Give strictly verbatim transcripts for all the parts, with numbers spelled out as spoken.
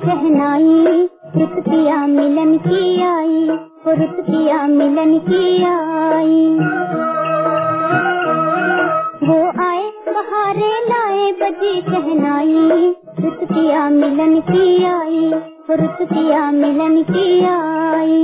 शहनाई, रुत पिया मिलन की आई, रुत पिया मिलन की आई। वो आए बहारे लाए बजी शहनाई, रुत पिया मिलन की आई, रुत पिया मिलन की आई।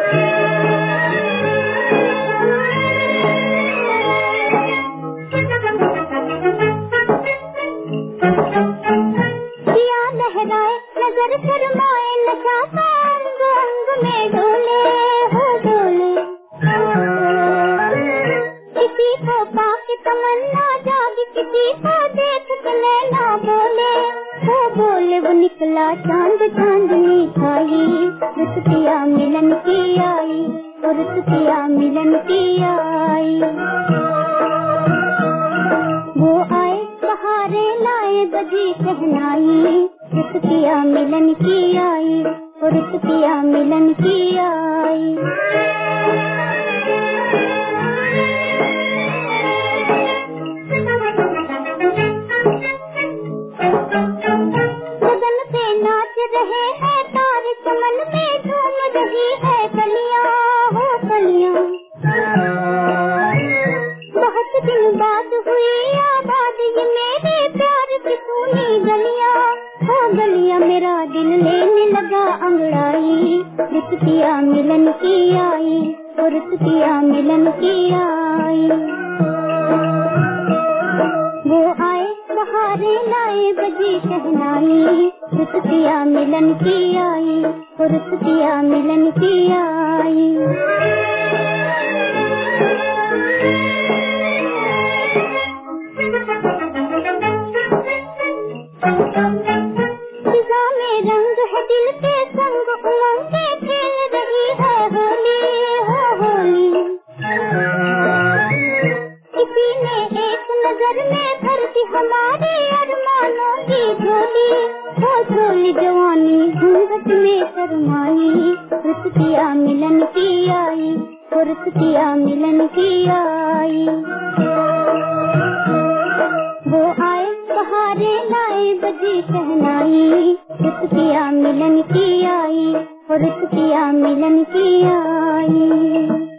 पिया लहराए नजर शर्माए, नशा सा अंग अंग में डोले हो डोले। किसी को पाके तमन्ना जागी, किसी को देख के नैना बोले हो बोले। वो निकला चांद चांदनी छाई, रुत पिया मिलन की आई, रुत पिया मिलन की आई। वो आए बहारे लाए बजी शहनाई, रुत पिया मिलन की आई, रुत पिया मिलन की आई। गगन पे नाच रहे हैं तारे, चमन में झूम रही है कलियां हो कलियां। बहुत दिन बाद हुई आबाद ये मेरे प्यार की सुनी गलियां हो गलियां। मेरा दिल लेने लगा अंगड़ाई, रुत पिया मिलन की आई, रुत पिया मिलन की आई। वो आए बहारे लाए बजी शहनाई, रुत पिया मिलन की आई, रुत पिया मिलन की आई। फिजा में रंग है दिल के संग, उमंगे खेल रही है होली हो होली। किसी ने एक नजर में भर दी हमारे अरमानों की झोली हो झोली। जवानी घूंघट में शर्माई, रुत पिया मिलन की आई, रुत पिया मिलन की आई। वो आए बहारे लाए बजी शहनाई, रुत पिया मिलन की आई, रुत पिया मिलन की आई।